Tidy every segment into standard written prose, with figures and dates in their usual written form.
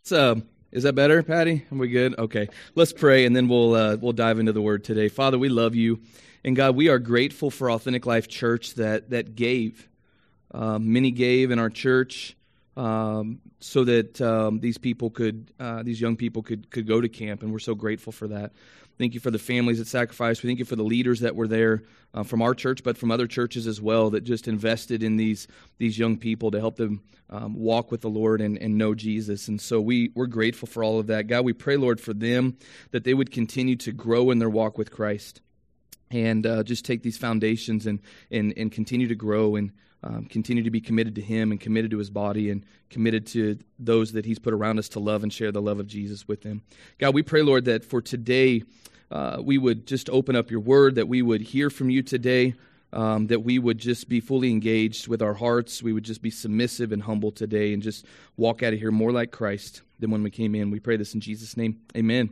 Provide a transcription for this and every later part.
Is that better, Patty? Are we good? Okay. Let's pray, and then we'll dive into the Word today. Father, we love you, and God, we are grateful for Authentic Life Church that gave. Many gave in our church so that these young people could go to camp, and we're so grateful for that. Thank you for the families that sacrificed. We thank you for the leaders that were there from our church, but from other churches as well, that just invested in these young people to help them walk with the Lord and know Jesus. And so we're grateful for all of that. God, we pray, Lord, for them, that they would continue to grow in their walk with Christ and just take these foundations and continue to grow and continue to be committed to Him and committed to His body and committed to those that He's put around us to love and share the love of Jesus with them. God, we pray, Lord, that for today we would just open up your word, that we would hear from you today, that we would just be fully engaged with our hearts. We would just be submissive and humble today and just walk out of here more like Christ than when we came in. We pray this in Jesus' name. Amen.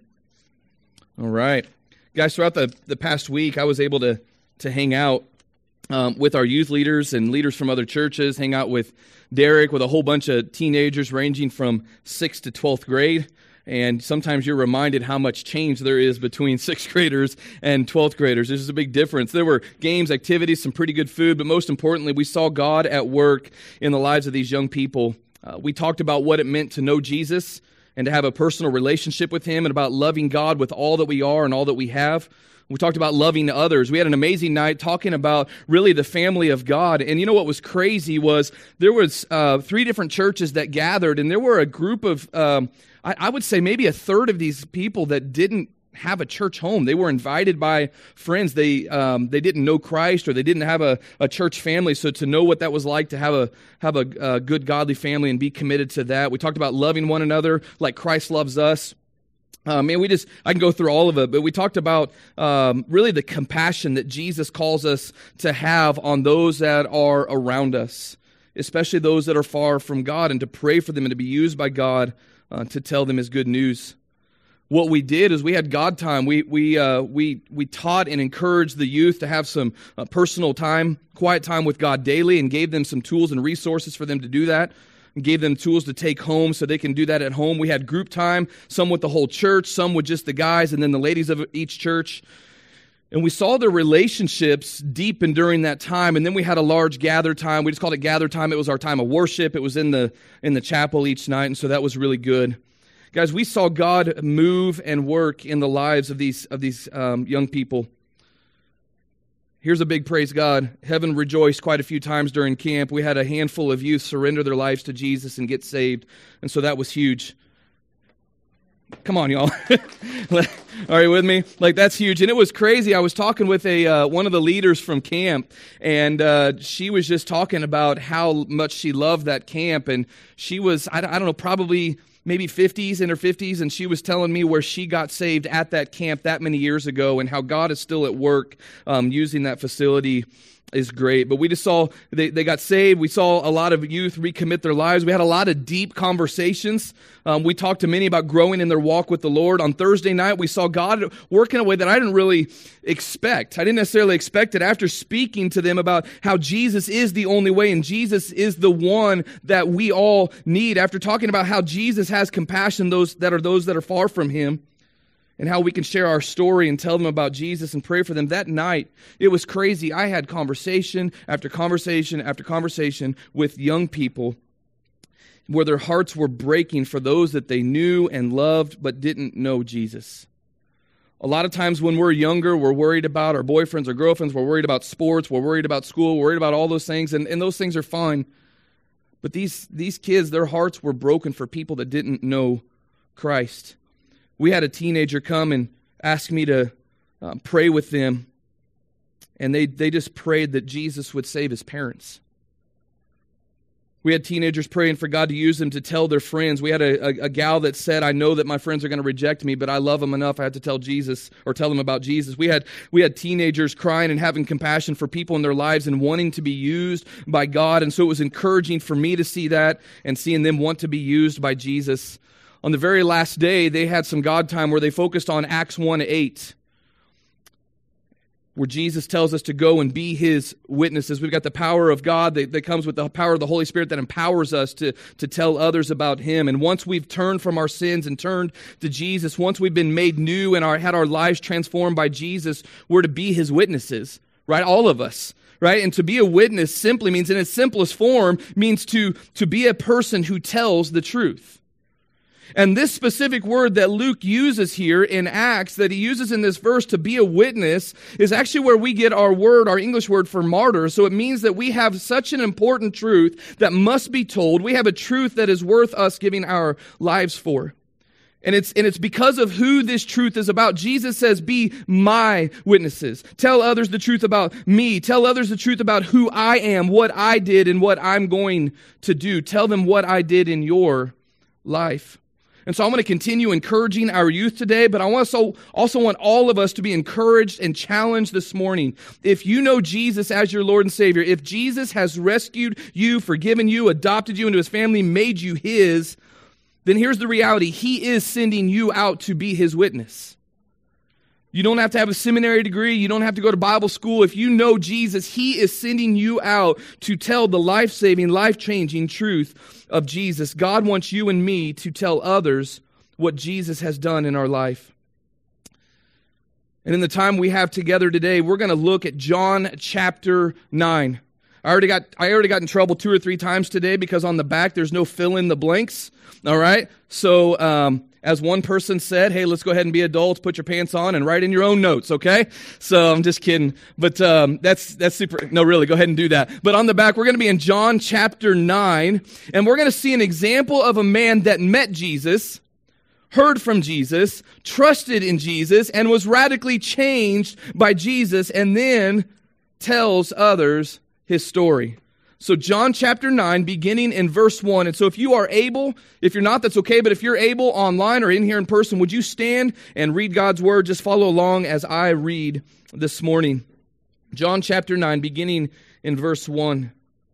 All right. Guys, throughout the past week, I was able to hang out with our youth leaders and leaders from other churches, hang out with Derek, with a whole bunch of teenagers ranging from 6th to 12th grade. And sometimes you're reminded how much change there is between 6th graders and 12th graders. There's a big difference. There were games, activities, some pretty good food, but most importantly, we saw God at work in the lives of these young people. We talked about what it meant to know Jesus and to have a personal relationship with Him, and about loving God with all that we are and all that we have. We talked about loving others. We had an amazing night talking about really the family of God. And you know what was crazy was there was 3 different churches that gathered, and there were a group of, I would say maybe a third of these people that didn't have a church home. They were invited by friends. They didn't know Christ, or they didn't have a church family. So to know what that was like to have a good godly family and be committed to that. We talked about loving one another like Christ loves us. I can go through all of it, but we talked about really the compassion that Jesus calls us to have on those that are around us, especially those that are far from God, and to pray for them and to be used by God to tell them His good news. What we did is we had God time. We taught and encouraged the youth to have some personal time, quiet time with God daily, and gave them some tools and resources for them to do that. And gave them tools to take home so they can do that at home. We had group time, some with the whole church, some with just the guys, and then the ladies of each church. And we saw their relationships deepen during that time. And then we had a large gather time. We just called it gather time. It was our time of worship. It was in the chapel each night, and so that was really good. Guys, we saw God move and work in the lives of these young people. Here's a big praise God. Heaven rejoiced quite a few times during camp. We had a handful of youth surrender their lives to Jesus and get saved. And so that was huge. Come on, y'all. Are you with me? Like, that's huge. And it was crazy. I was talking with one of the leaders from camp, and she was just talking about how much she loved that camp. And she was, I don't know, probably maybe in her 50s, and she was telling me where she got saved at that camp that many years ago, and how God is still at work using that facility is great. But we just saw they got saved. We saw a lot of youth recommit their lives. We had a lot of deep conversations. We talked to many about growing in their walk with the Lord. On Thursday night, we saw God work in a way that I didn't really expect. I didn't necessarily expect it. After speaking to them about how Jesus is the only way and Jesus is the one that we all need, after talking about how Jesus has compassion those that are far from Him, and how we can share our story and tell them about Jesus and pray for them. That night, it was crazy. I had conversation after conversation after conversation with young people where their hearts were breaking for those that they knew and loved but didn't know Jesus. A lot of times when we're younger, we're worried about our boyfriends or girlfriends, we're worried about sports, we're worried about school, we're worried about all those things, and those things are fine. But these kids, their hearts were broken for people that didn't know Christ. We had a teenager come and ask me to pray with them, and they just prayed that Jesus would save his parents. We had teenagers praying for God to use them to tell their friends. We had a gal that said, I know that my friends are going to reject me, but I love them enough, I have to tell them about Jesus. We had teenagers crying and having compassion for people in their lives and wanting to be used by God. And so it was encouraging for me to see that and seeing them want to be used by Jesus. On the very last day, they had some God time where they focused on Acts 1:8. where Jesus tells us to go and be his witnesses. We've got the power of God that comes with the power of the Holy Spirit that empowers us to tell others about him. And once we've turned from our sins and turned to Jesus, once we've been made new and had our lives transformed by Jesus, we're to be his witnesses, right? All of us, right? And to be a witness simply means, in its simplest form, means to be a person who tells the truth. And this specific word that Luke uses here in Acts, that he uses in this verse to be a witness, is actually where we get our English word for martyr. So it means that we have such an important truth that must be told. We have a truth that is worth us giving our lives for. And it's because of who this truth is about. Jesus says, be my witnesses. Tell others the truth about me. Tell others the truth about who I am, what I did, and what I'm going to do. Tell them what I did in your life. And so I'm going to continue encouraging our youth today, but I also want all of us to be encouraged and challenged this morning. If you know Jesus as your Lord and Savior, if Jesus has rescued you, forgiven you, adopted you into his family, made you his, then here's the reality. He is sending you out to be his witness. You don't have to have a seminary degree. You don't have to go to Bible school. If you know Jesus, he is sending you out to tell the life-saving, life-changing truth of Jesus. God wants you and me to tell others what Jesus has done in our life. And in the time we have together today, we're going to look at John chapter 9. I already got in trouble 2 or 3 times today because on the back there's no fill in the blanks. All right? So, as one person said, hey, let's go ahead and be adults, put your pants on, and write in your own notes, okay? So I'm just kidding. But that's super. No, really, go ahead and do that. But on the back, we're going to be in John chapter 9, and we're going to see an example of a man that met Jesus, heard from Jesus, trusted in Jesus, and was radically changed by Jesus, and then tells others his story. So John chapter 9, beginning in verse 1. And so if you are able, if you're not, that's okay. But if you're able online or in here in person, would you stand and read God's word? Just follow along as I read this morning. John chapter 9, beginning in verse 1.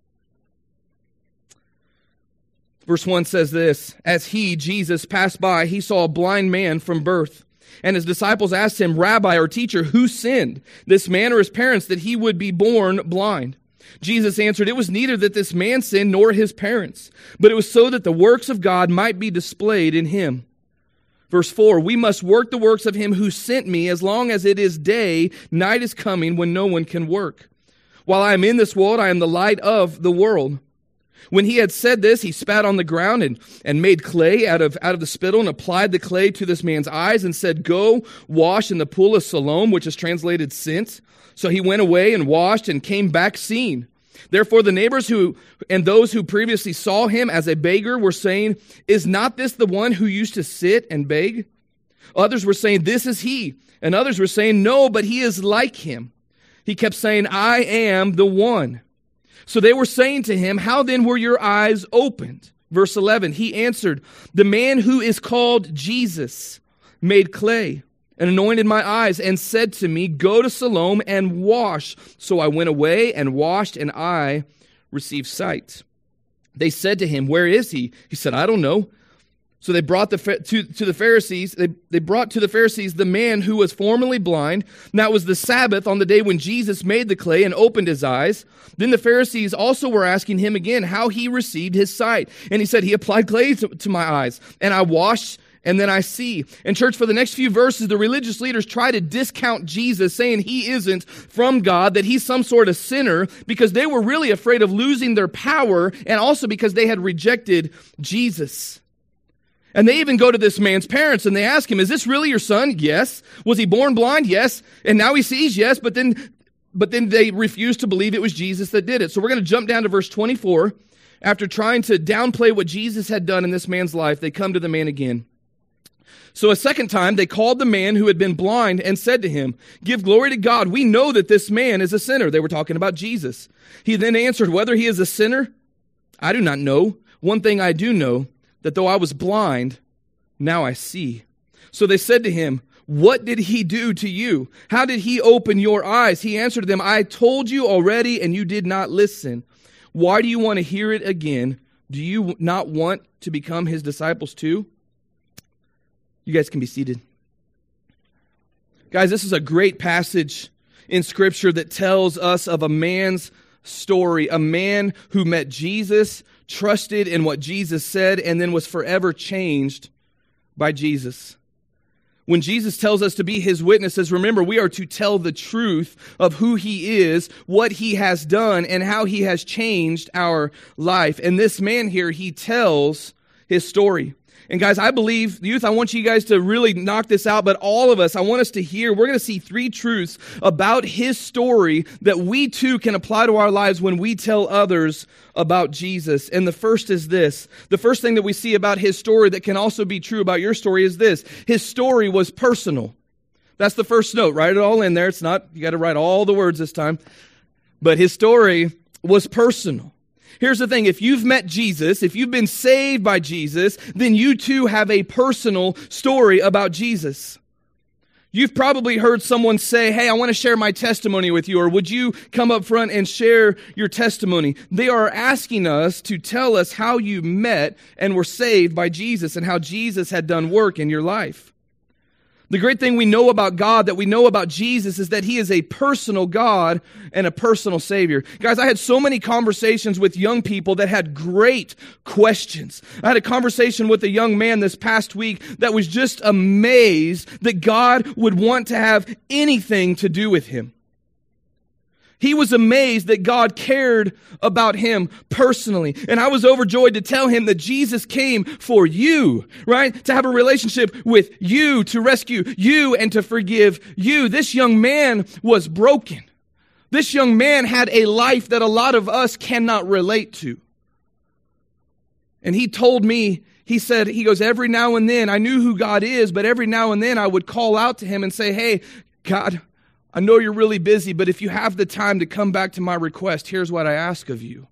Verse 1 says this, as he, Jesus, passed by, he saw a blind man from birth. And his disciples asked him, Rabbi or teacher, who sinned, this man or his parents, that he would be born blind? Jesus answered, it was neither that this man sinned nor his parents, but it was so that the works of God might be displayed in him. Verse 4, we must work the works of him who sent me as long as it is day, night is coming when no one can work. While I am in this world, I am the light of the world. When he had said this, he spat on the ground and made clay out of the spittle and applied the clay to this man's eyes and said, go wash in the pool of Siloam, which is translated sent. So he went away and washed and came back seeing. Therefore the neighbors and those who previously saw him as a beggar were saying, is not this the one who used to sit and beg? Others were saying, this is he. And others were saying, no, but he is like him. He kept saying, I am the one. So they were saying to him, how then were your eyes opened? Verse 11, he answered, the man who is called Jesus made clay and anointed my eyes and said to me, go to Siloam and wash. So I went away and washed, and I received sight. They said to him, where is he? He said, I don't know. So they brought to the Pharisees, they brought to the Pharisees the man who was formerly blind. Now it was the Sabbath on the day when Jesus made the clay and opened his eyes. Then the Pharisees also were asking him again how he received his sight. And he said, he applied clay to my eyes, and I washed, and then I see. And church, for the next few verses, the religious leaders try to discount Jesus, saying he isn't from God, that he's some sort of sinner, because they were really afraid of losing their power, and also because they had rejected Jesus. And they even go to this man's parents and they ask him, is this really your son? Yes. Was he born blind? Yes. And now he sees? Yes. But then they refuse to believe it was Jesus that did it. So we're going to jump down to verse 24. After trying to downplay what Jesus had done in this man's life, they come to the man again. So a second time, they called the man who had been blind and said to him, give glory to God. We know that this man is a sinner. They were talking about Jesus. He then answered, whether he is a sinner, I do not know. One thing I do know, that though I was blind, now I see. So they said to him, what did he do to you? How did he open your eyes? He answered them, I told you already, and you did not listen. Why do you want to hear it again? Do you not want to become his disciples too? You guys can be seated. Guys, this is a great passage in Scripture that tells us of a man's story, a man who met Jesus, trusted in what Jesus said, and then was forever changed by Jesus. When Jesus tells us to be his witnesses, remember, we are to tell the truth of who he is, what he has done, and how he has changed our life. And this man here, he tells his story. And guys, I believe, youth, I want you guys to really knock this out, but all of us, I want us to hear, we're going to see 3 truths about his story that we too can apply to our lives when we tell others about Jesus. And the first is this. The first thing that we see about his story that can also be true about your story is this. His story was personal. That's the first note. Write it all in there. It's not, you got to write all the words this time. But his story was personal. Here's the thing, if you've met Jesus, if you've been saved by Jesus, then you too have a personal story about Jesus. You've probably heard someone say, hey, I want to share my testimony with you, or would you come up front and share your testimony? They are asking us to tell us how you met and were saved by Jesus and how Jesus had done work in your life. The great thing we know about God, that we know about Jesus, is that he is a personal God and a personal Savior. Guys, I had so many conversations with young people that had great questions. I had a conversation with a young man this past week that was just amazed that God would want to have anything to do with him. He was amazed that God cared about him personally. And I was overjoyed to tell him that Jesus came for you, right? To have a relationship with you, to rescue you, and to forgive you. This young man was broken. This young man had a life that a lot of us cannot relate to. And he told me, he goes, every now and then, I knew who God is, but every now and then I would call out to him and say, hey, God, I know you're really busy, but if you have the time to come back to my request, here's what I ask of you.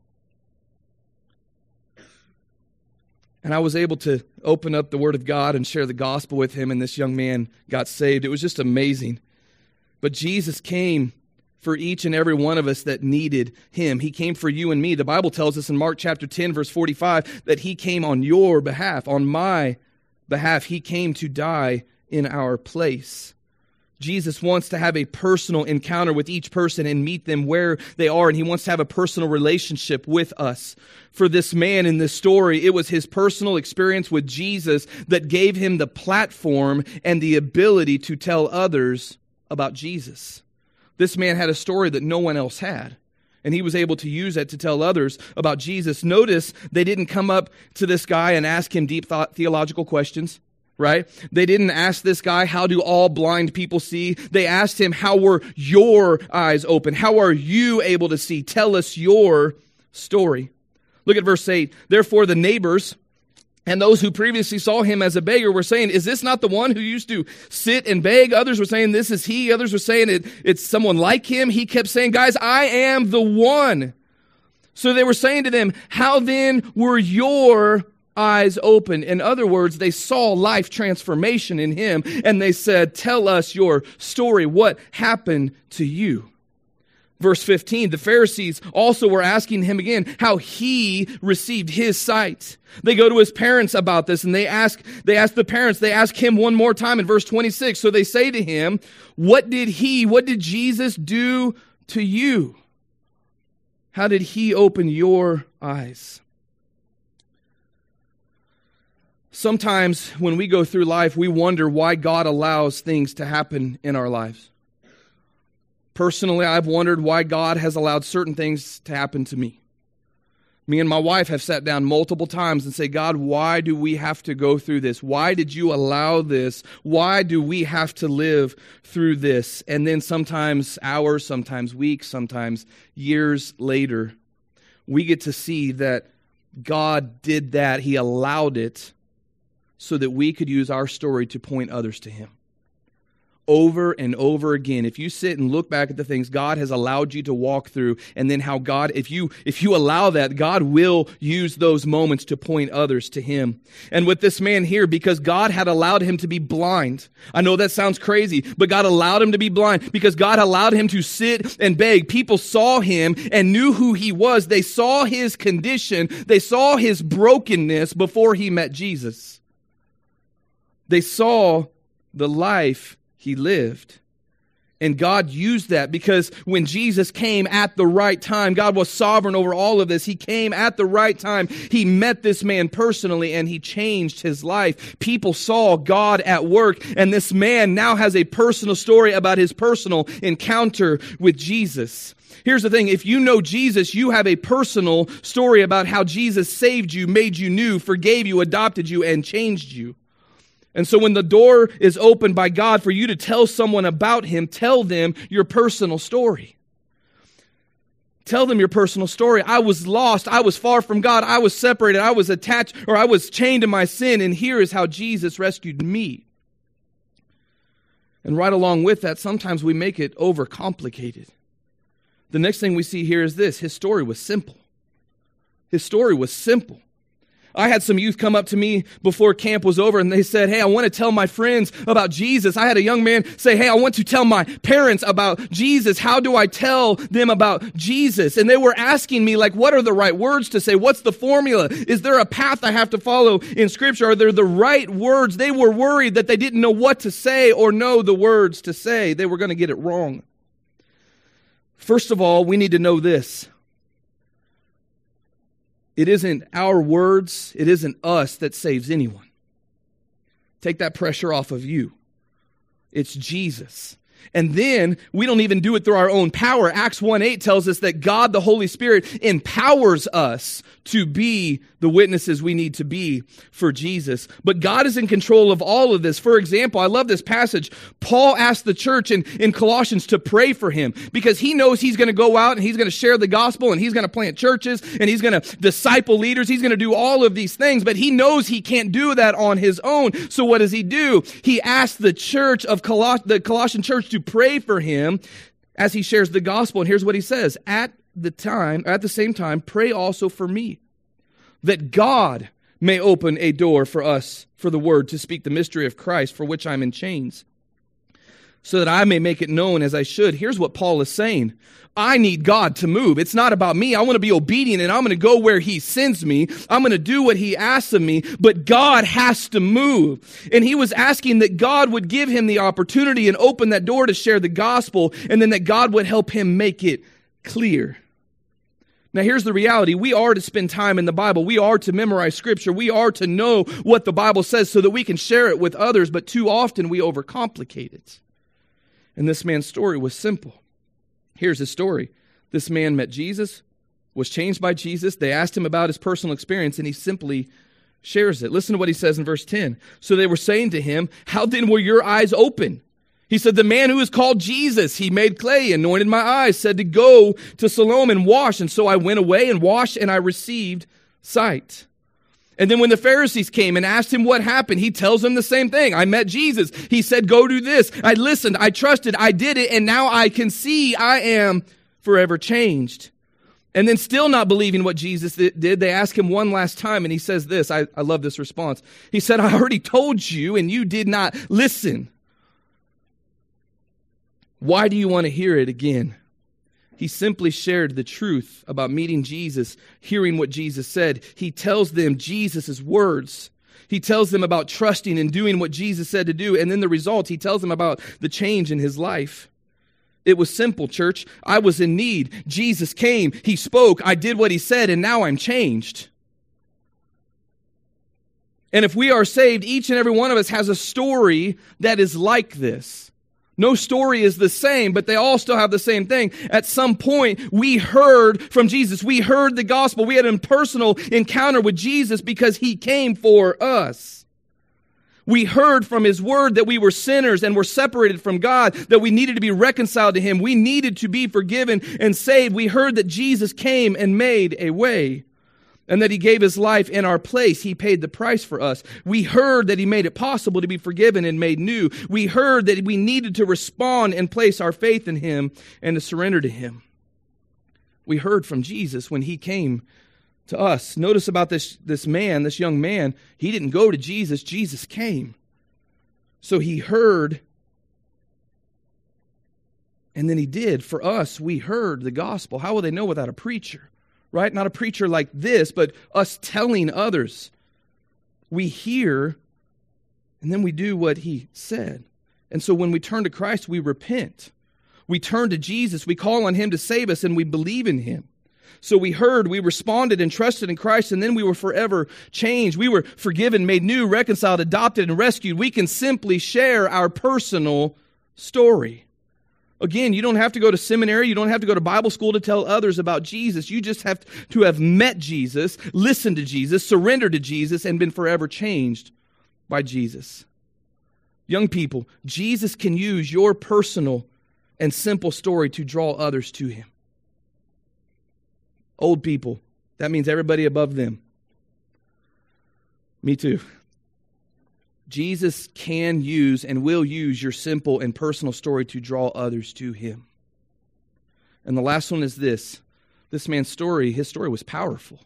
And I was able to open up the Word of God and share the gospel with him, and this young man got saved. It was just amazing. But Jesus came for each and every one of us that needed him. He came for you and me. The Bible tells us in Mark chapter 10, verse 45, that he came on your behalf, on my behalf. He came to die in our place. Jesus wants to have a personal encounter with each person and meet them where they are, and he wants to have a personal relationship with us. For this man in this story, it was his personal experience with Jesus that gave him the platform and the ability to tell others about Jesus. This man had a story that no one else had, and he was able to use that to tell others about Jesus. Notice they didn't come up to this guy and ask him deep theological questions. Right? They didn't ask this guy, how do all blind people see? They asked him, how were your eyes open? How are you able to see? Tell us your story. Look at verse 8. Therefore the neighbors and those who previously saw him as a beggar were saying, is this not the one who used to sit and beg? Others were saying, this is he. Others were saying, it's someone like him. He kept saying, guys, I am the one. So they were saying to them, how then were your eyes opened? In other words, they saw life transformation in him, and they said, tell us your story. What happened to you? Verse 15, the Pharisees also were asking him again how he received his sight. They go to his parents about this, and they ask the parents, they ask him one more time in verse 26. So they say to him, what did Jesus do to you? How did he open your eyes? Sometimes when we go through life, we wonder why God allows things to happen in our lives. Personally, I've wondered why God has allowed certain things to happen to me. Me and my wife have sat down multiple times and say, God, why do we have to go through this? Why did you allow this? Why do we have to live through this? And then sometimes hours, sometimes weeks, sometimes years later, we get to see that God did that. He allowed it so that we could use our story to point others to him. Over and over again, if you sit and look back at the things God has allowed you to walk through, and then how God, if you allow that, God will use those moments to point others to him. And with this man here, because God had allowed him to be blind. I know that sounds crazy, but God allowed him to be blind because God allowed him to sit and beg. People saw him and knew who he was. They saw his condition. They saw his brokenness before he met Jesus. They saw the life he lived. And God used that because when Jesus came at the right time, God was sovereign over all of this. He came at the right time. He met this man personally and he changed his life. People saw God at work, and this man now has a personal story about his personal encounter with Jesus. Here's the thing. If you know Jesus, you have a personal story about how Jesus saved you, made you new, forgave you, adopted you, and changed you. And so when the door is opened by God for you to tell someone about him, tell them your personal story. Tell them your personal story. I was lost. I was far from God. I was separated. I was attached, or I was chained to my sin. And here is how Jesus rescued me. And right along with that, sometimes we make it overcomplicated. The next thing we see here is this. His story was simple. His story was simple. I had some youth come up to me before camp was over and they said, hey, I want to tell my friends about Jesus. I had a young man say, hey, I want to tell my parents about Jesus. How do I tell them about Jesus? And they were asking me, like, what are the right words to say? What's the formula? Is there a path I have to follow in Scripture? Are there the right words? They were worried that they didn't know what to say or know the words to say. They were going to get it wrong. First of all, we need to know this. It isn't our words, it isn't us that saves anyone. Take that pressure off of you. It's Jesus. And then we don't even do it through our own power. Acts 1:8 tells us that God, the Holy Spirit, empowers us to be the witnesses we need to be for Jesus. But God is in control of all of this. For example, I love this passage. Paul asked the church in Colossians to pray for him because he knows he's going to go out and he's going to share the gospel and he's going to plant churches and he's going to disciple leaders. He's going to do all of these things, but he knows he can't do that on his own. So what does he do? He asked the church of the Colossian church to pray for him as he shares the gospel. And here's what he says. At the same time, pray also for me, that God may open a door for us for the word to speak the mystery of Christ, for which I'm in chains, so that I may make it known as I should. Here's what Paul is saying. I need God to move. It's not about me. I want to be obedient and I'm going to go where he sends me. I'm going to do what he asks of me, but God has to move. And he was asking that God would give him the opportunity and open that door to share the gospel, and then that God would help him make it clear. Now here's the reality. We are to spend time in the Bible. We are to memorize Scripture. We are to know what the Bible says so that we can share it with others, but too often we overcomplicate it. And this man's story was simple. Here's his story. This man met Jesus, was changed by Jesus. They asked him about his personal experience, and he simply shares it. Listen to what he says in verse 10. So they were saying to him, how then were your eyes open? He said, the man who is called Jesus, he made clay, anointed my eyes, said to go to Siloam and wash. And so I went away and washed, and I received sight. And then when the Pharisees came and asked him what happened, he tells them the same thing. I met Jesus. He said, go do this. I listened. I trusted. I did it. And now I can see I am forever changed. And then still not believing what Jesus did, they ask him one last time. And he says this. I love this response. He said, I already told you and you did not listen. Why do you want to hear it again? He simply shared the truth about meeting Jesus, hearing what Jesus said. He tells them Jesus' words. He tells them about trusting and doing what Jesus said to do. And then the result, he tells them about the change in his life. It was simple, church. I was in need. Jesus came. He spoke. I did what he said, and now I'm changed. And if we are saved, each and every one of us has a story that is like this. No story is the same, but they all still have the same thing. At some point, we heard from Jesus. We heard the gospel. We had a personal encounter with Jesus because he came for us. We heard from his word that we were sinners and were separated from God, that we needed to be reconciled to him. We needed to be forgiven and saved. We heard that Jesus came and made a way, and that he gave his life in our place. He paid the price for us. We heard that he made it possible to be forgiven and made new. We heard that we needed to respond and place our faith in him and to surrender to him. We heard from Jesus when he came to us. Notice about this man, this young man, he didn't go to Jesus. Jesus came. So he heard, and then he did. For us, we heard the gospel. How will they know without a preacher? Right? Not a preacher like this, but us telling others. We hear, and then we do what he said. And so when we turn to Christ, we repent. We turn to Jesus, we call on him to save us, and we believe in him. So we heard, we responded and trusted in Christ, and then we were forever changed. We were forgiven, made new, reconciled, adopted, and rescued. We can simply share our personal story. Again, you don't have to go to seminary, you don't have to go to Bible school to tell others about Jesus. You just have to have met Jesus, listened to Jesus, surrendered to Jesus, and been forever changed by Jesus. Young people, Jesus can use your personal and simple story to draw others to him. Old people, that means everybody above them. Me too. Jesus can use and will use your simple and personal story to draw others to him. And the last one is this. This man's story, his story was powerful.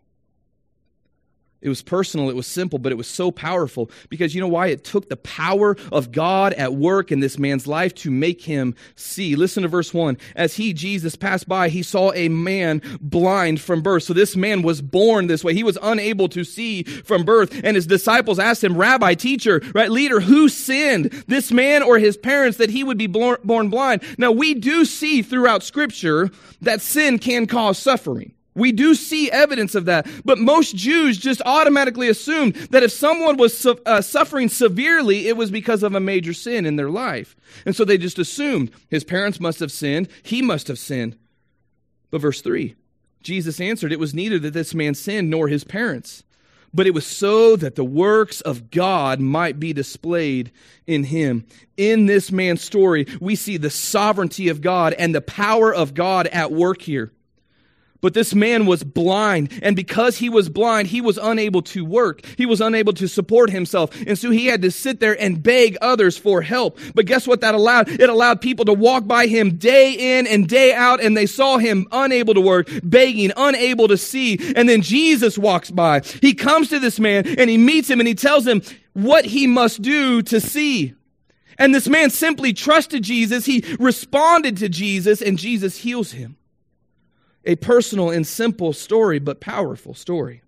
It was personal, it was simple, but it was so powerful because you know why? It took the power of God at work in this man's life to make him see. Listen to verse 1. As he, Jesus, passed by, he saw a man blind from birth. So this man was born this way. He was unable to see from birth. And his disciples asked him, Rabbi, teacher, right, leader, who sinned, this man or his parents, that he would be born blind? Now we do see throughout Scripture that sin can cause suffering. We do see evidence of that, but most Jews just automatically assumed that if someone was suffering severely, it was because of a major sin in their life. And so they just assumed his parents must have sinned, he must have sinned. But verse 3, Jesus answered, it was neither that this man sinned nor his parents, but it was so that the works of God might be displayed in him. In this man's story, we see the sovereignty of God and the power of God at work here. But this man was blind, and because he was blind, he was unable to work. He was unable to support himself, and so he had to sit there and beg others for help. But guess what that allowed? It allowed people to walk by him day in and day out, and they saw him unable to work, begging, unable to see. And then Jesus walks by. He comes to this man, and he meets him, and he tells him what he must do to see. And this man simply trusted Jesus. He responded to Jesus, and Jesus heals him. A personal and simple story, but powerful story.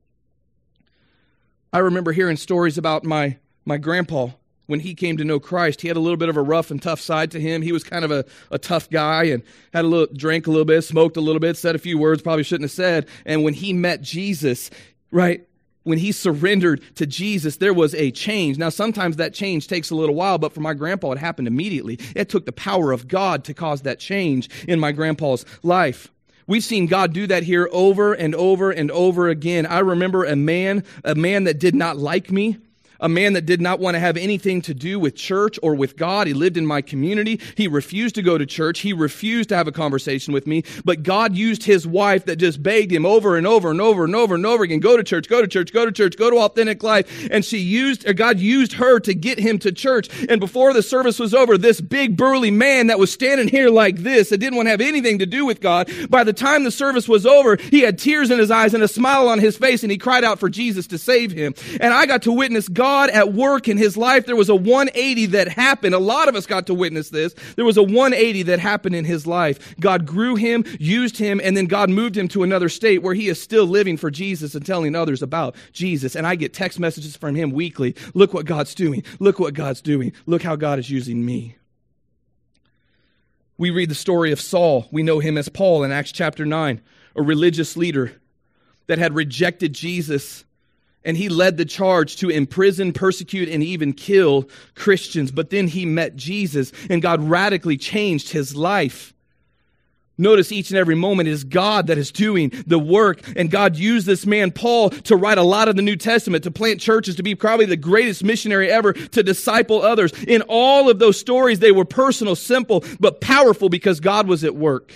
I remember hearing stories about my grandpa when he came to know Christ. He had a little bit of a rough and tough side to him. He was kind of a tough guy and drank a little bit, smoked a little bit, said a few words probably shouldn't have said. And when he met Jesus, right, when he surrendered to Jesus, there was a change. Now, sometimes that change takes a little while, but for my grandpa, it happened immediately. It took the power of God to cause that change in my grandpa's life. We've seen God do that here over and over and over again. I remember a man that did not like me, a man that did not want to have anything to do with church or with God. He lived in my community. He refused to go to church. He refused to have a conversation with me. But God used his wife that just begged him over and over and over and over and over again, go to church, go to church, go to church, go to Authentic Life. And God used her to get him to church. And before the service was over, this big burly man that was standing here like this, that didn't want to have anything to do with God, by the time the service was over, he had tears in his eyes and a smile on his face, and he cried out for Jesus to save him. And I got to witness God at work in his life. There was a 180 that happened. A lot of us got to witness this. There was a 180 that happened in his life. God grew him, used him, and then God moved him to another state where he is still living for Jesus and telling others about Jesus. And I get text messages from him weekly. Look what God's doing. Look what God's doing. Look how God is using me. We read the story of Saul. We know him as Paul in Acts chapter 9, a religious leader that had rejected Jesus. And he led the charge to imprison, persecute, and even kill Christians. But then he met Jesus, and God radically changed his life. Notice each and every moment is God that is doing the work. And God used this man, Paul, to write a lot of the New Testament, to plant churches, to be probably the greatest missionary ever, to disciple others. In all of those stories, they were personal, simple, but powerful because God was at work.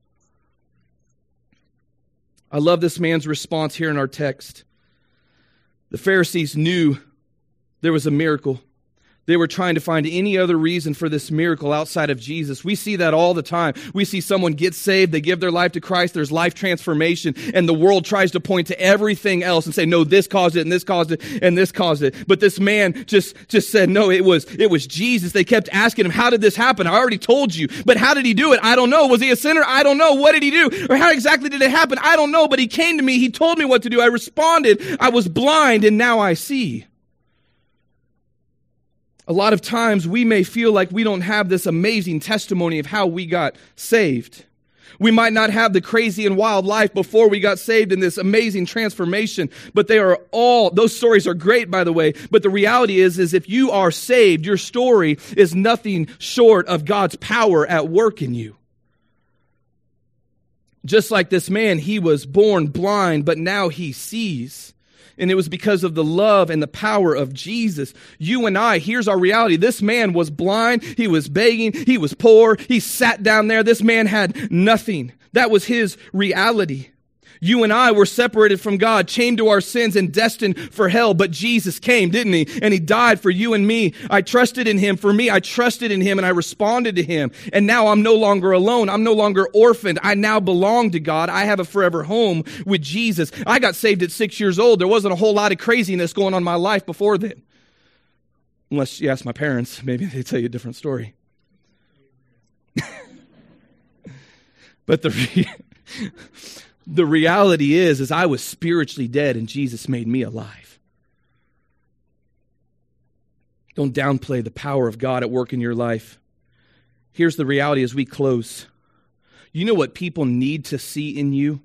I love this man's response here in our text. The Pharisees knew there was a miracle. They were trying to find any other reason for this miracle outside of Jesus. We see that all the time. We see someone get saved, they give their life to Christ, there's life transformation, and the world tries to point to everything else and say, no, this caused it, and this caused it, and this caused it. But this man just said, no, it was Jesus. They kept asking him, how did this happen? I already told you. But how did he do it? I don't know. Was he a sinner? I don't know. What did he do? Or how exactly did it happen? I don't know. But he came to me. He told me what to do. I responded. I was blind, and now I see. A lot of times we may feel like we don't have this amazing testimony of how we got saved. We might not have the crazy and wild life before we got saved in this amazing transformation, but those stories are great, by the way. But the reality is if you are saved, your story is nothing short of God's power at work in you. Just like this man, he was born blind, but now he sees. And it was because of the love and the power of Jesus. You and I, here's our reality. This man was blind. He was begging. He was poor. He sat down there. This man had nothing. That was his reality. You and I were separated from God, chained to our sins and destined for hell. But Jesus came, didn't he? And he died for you and me. I trusted in him. For me, I trusted in him and I responded to him. And now I'm no longer alone. I'm no longer orphaned. I now belong to God. I have a forever home with Jesus. I got saved at 6 years old. There wasn't a whole lot of craziness going on in my life before then. Unless you ask my parents, maybe they tell you a different story. But the reality is I was spiritually dead and Jesus made me alive. Don't downplay the power of God at work in your life. Here's the reality as we close. You know what people need to see in you?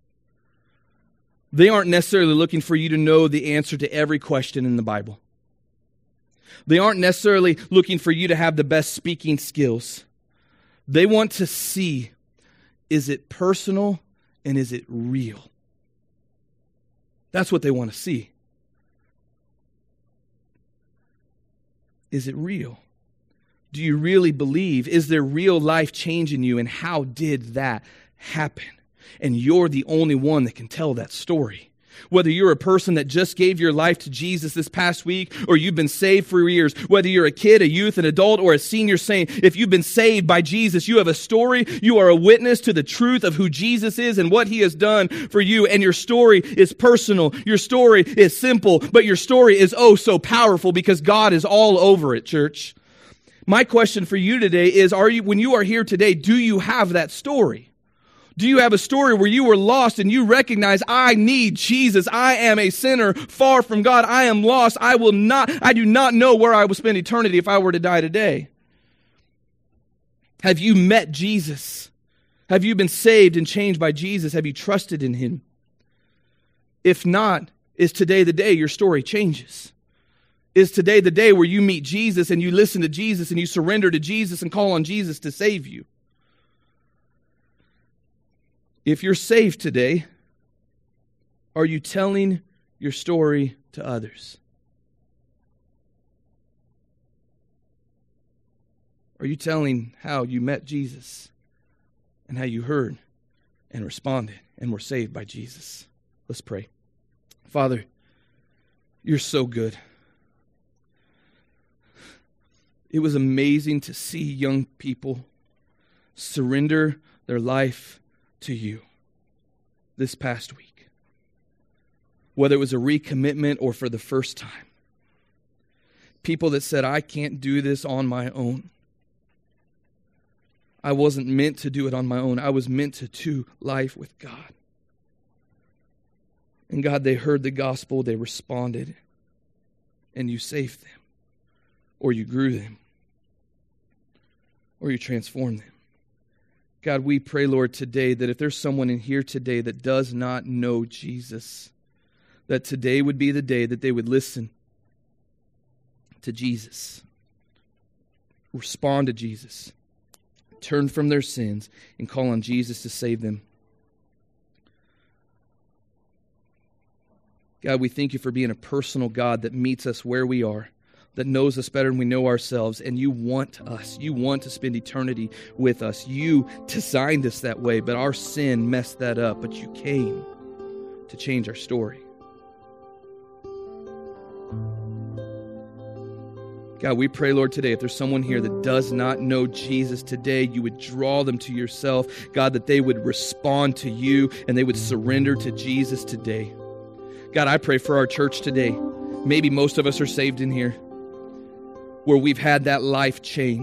They aren't necessarily looking for you to know the answer to every question in the Bible. They aren't necessarily looking for you to have the best speaking skills. They want to see, is it personal? And is it real? That's what they want to see. Is it real? Do you really believe? Is there real life change in you? And how did that happen? And you're the only one that can tell that story. Whether you're a person that just gave your life to Jesus this past week, or you've been saved for years, whether you're a kid, a youth, an adult, or a senior saint, if you've been saved by Jesus, you have a story. You are a witness to the truth of who Jesus is and what he has done for you. And your story is personal. Your story is simple, but your story is oh so powerful because God is all over it, church. My question for you today is, when you are here today, do you have that story? Do you have a story where you were lost and you recognize, I need Jesus. I am a sinner far from God. I am lost. I do not know where I will spend eternity if I were to die today. Have you met Jesus? Have you been saved and changed by Jesus? Have you trusted in him? If not, is today the day your story changes? Is today the day where you meet Jesus and you listen to Jesus and you surrender to Jesus and call on Jesus to save you? If you're saved today, are you telling your story to others? Are you telling how you met Jesus and how you heard and responded and were saved by Jesus? Let's pray. Father, you're so good. It was amazing to see young people surrender their life to you this past week. Whether it was a recommitment or for the first time. People that said, I can't do this on my own. I wasn't meant to do it on my own. I was meant to do life with God. And God, they heard the gospel, they responded, and you saved them, or you grew them, or you transformed them. God, we pray, Lord, today that if there's someone in here today that does not know Jesus, that today would be the day that they would listen to Jesus, respond to Jesus, turn from their sins, and call on Jesus to save them. God, we thank you for being a personal God that meets us where we are, that knows us better than we know ourselves, and you want us. You want to spend eternity with us. You designed us that way, but our sin messed that up. But you came to change our story. God, we pray, Lord, today, if there's someone here that does not know Jesus today, you would draw them to yourself. God, that they would respond to you and they would surrender to Jesus today. God, I pray for our church today. Maybe most of us are saved in here, where we've had that life change.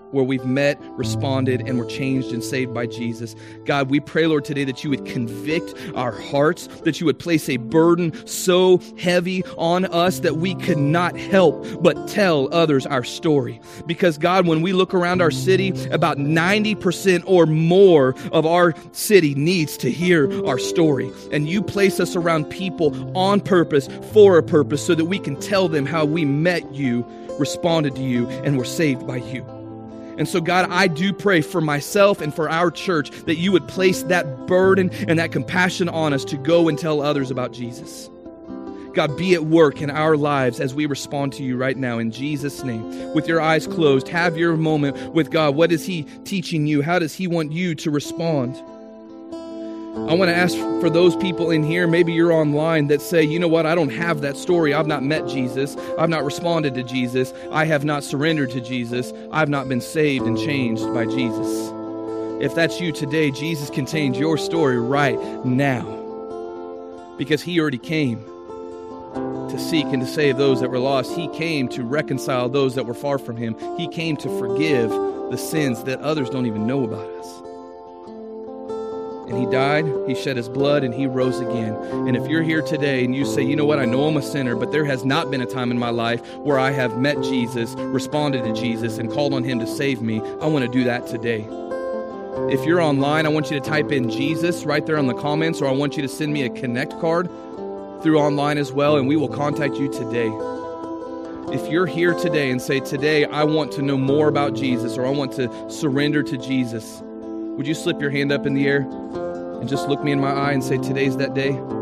where we've met, responded, and were changed and saved by Jesus. God, we pray, Lord, today that you would convict our hearts, that you would place a burden so heavy on us that we could not help but tell others our story. Because, God, when we look around our city, about 90% or more of our city needs to hear our story. And you place us around people on purpose, for a purpose, so that we can tell them how we met you, responded to you, and were saved by you. And so, God, I do pray for myself and for our church that you would place that burden and that compassion on us to go and tell others about Jesus. God, be at work in our lives as we respond to you right now in Jesus' name. With your eyes closed, have your moment with God. What is he teaching you? How does he want you to respond? I want to ask for those people in here, maybe you're online, that say, you know what, I don't have that story. I've not met Jesus. I've not responded to Jesus. I have not surrendered to Jesus. I've not been saved and changed by Jesus. If that's you today, Jesus can change your story right now, because he already came to seek and to save those that were lost. He came to reconcile those that were far from him. He came to forgive the sins that others don't even know about us. And he died, he shed his blood, and he rose again. And if you're here today and you say, you know what, I know I'm a sinner, but there has not been a time in my life where I have met Jesus, responded to Jesus, and called on him to save me, I want to do that today. If you're online, I want you to type in Jesus right there on the comments, or I want you to send me a Connect card through online as well, and we will contact you today. If you're here today and say, today I want to know more about Jesus, or I want to surrender to Jesus, would you slip your hand up in the air and just look me in my eye and say, today's that day?